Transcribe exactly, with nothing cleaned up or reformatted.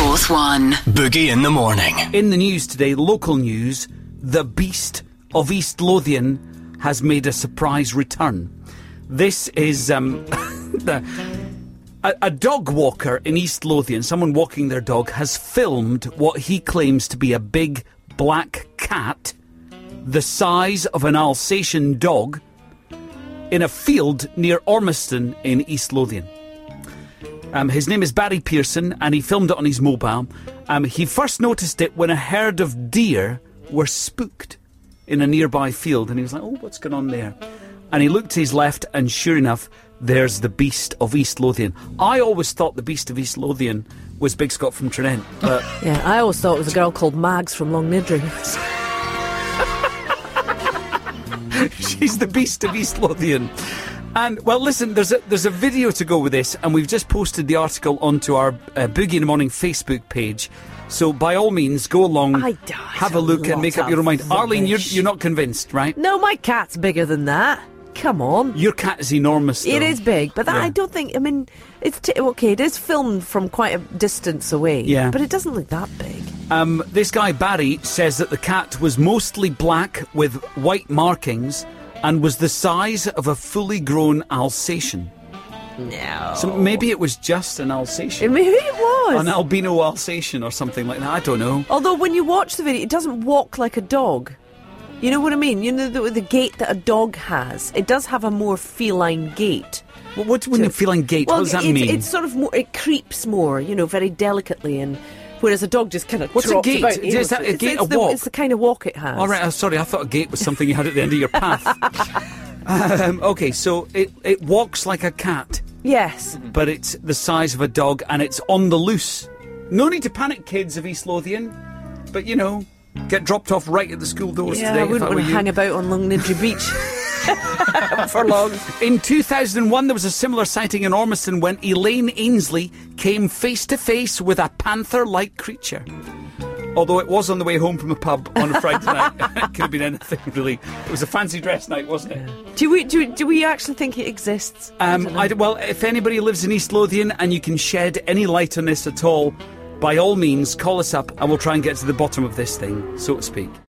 Fourth One. Boogie in the morning. In the news today, local news, the Beast of East Lothian has made a surprise return. This is um, the, a, a dog walker in East Lothian, someone walking their dog, has filmed what he claims to be a big black cat the size of an Alsatian dog in a field near Ormiston in East Lothian. Um, his name is Barry Pearson, and he filmed it on his mobile. Um, he first noticed it when a herd of deer were spooked in a nearby field, and he was like, oh, what's going on there? And he looked to his left, and sure enough, there's the Beast of East Lothian. I always thought the Beast of East Lothian was Big Scott from Trinent. But yeah, I always thought it was a girl called Mags from Long Nidring. She's the Beast of East Lothian. And, well, listen, there's a, there's a video to go with this, and we've just posted the article onto our uh, Boogie in the Morning Facebook page. So, by all means, go along, I, I have a look and make up your own mind. rubbish. Arlene, you're, you're not convinced, right? No, my cat's bigger than that. Come on. Your cat is enormous, though. It is big, but that, Yeah. I don't think, I mean, it's t- okay, it is filmed from quite a distance away, Yeah. but it doesn't look that big. Um, this guy, Barry, says that the cat was mostly black with white markings and was the size of a fully grown Alsatian. No. So maybe it was just an Alsatian. Maybe it was. An albino Alsatian or something like that. I don't know. Although when you watch the video, it doesn't walk like a dog. You know what I mean? You know the, the gait that a dog has. It does have a more feline gait. Well, what when So- you feeling gait? Well, what does that it's, mean? it's sort of more, it creeps more, you know, very delicately, and whereas a dog just kind of What's a trots gait? about. you Is know, that a it's, gait, it's a the, walk? It's the kind of walk it has. All right, uh, sorry, I thought a gate was something you had at the end of your path. um, okay, so it, it walks like a cat, Yes. but it's the size of a dog, and it's on the loose. No need to panic, kids of East Lothian, but, you know, get dropped off right at the school doors Yeah, today. I if wouldn't I were want to you. hang about on Long Nidri Beach for long. In two thousand one, there was a similar sighting in Ormiston when Elaine Ainsley came face to face with a panther-like creature. Although it was on the way home from a pub on a Friday night. It could have been anything, really. It was a fancy dress night, wasn't it? Do we, do, do we actually think it exists? Um, I don't know. I d- well, if anybody lives in East Lothian and you can shed any light on this at all, by all means, call us up and we'll try and get to the bottom of this thing, so to speak.